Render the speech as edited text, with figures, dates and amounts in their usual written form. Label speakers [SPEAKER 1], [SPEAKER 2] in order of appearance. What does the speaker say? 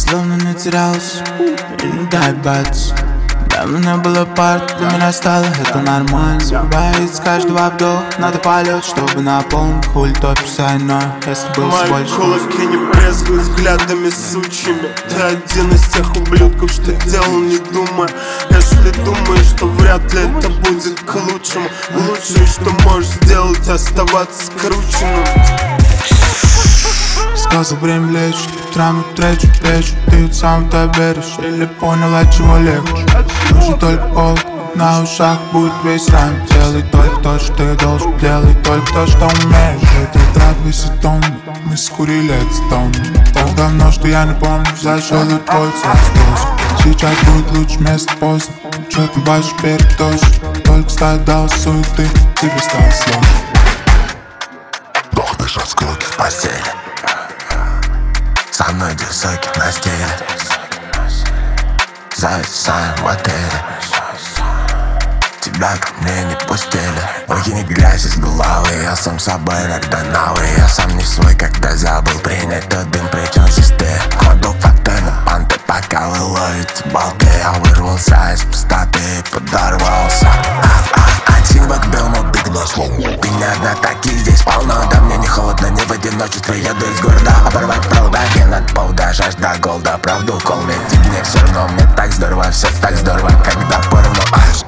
[SPEAKER 1] Давно не терялась и не дай баться. Давно не было пар, для меня стало это нормально. Забывает с каждого вдоха, надо полет, чтобы наполнить. Хуй топишься одной, если был
[SPEAKER 2] мои
[SPEAKER 1] больше.
[SPEAKER 2] кулаки не брезгуют взглядами сучьими. Ты один из тех ублюдков, что делал не думая. Если думаешь, что вряд ли это будет к лучшему, лучшее, что можешь сделать, оставаться скрученным.
[SPEAKER 1] Сказал, время лечит, утром тречу. Ты ведь сам это веришь, или понял, от чего легче. Нужен только повод, на ушах будет весь райм. Делай только то, что ты должен, делай только то, что умеешь. Этот трап висит тонны, мы скурили этот тонны. Так давно, что я не помню, зашел и твой царь. Сейчас будет лучше, место поздно. Чё ты бачишь перед дождь? Только стать дал суеты, тебе стало сложно.
[SPEAKER 3] Бог дышит скуки в постели, со мной десоки на стиле, зависаем в отеле. Тебя ко мне не пустили. Выкини грязь из головы, я сам собой иногда новый. Я сам не свой, когда забыл принять тот дым, причем здесь ты. Кладу факты на панты, пока вы ловите болты. Я вырвался из пустоты и подорвался. Антивок бил, но биг на слово. Ты не одна, такие здесь полно. Да мне не холодно, не в одиночестве. Еду из города, оборвать провода. Не над повода, жажда голда. Правду кол, мне не все равно. Мне так здорово, все так здорово, когда порно.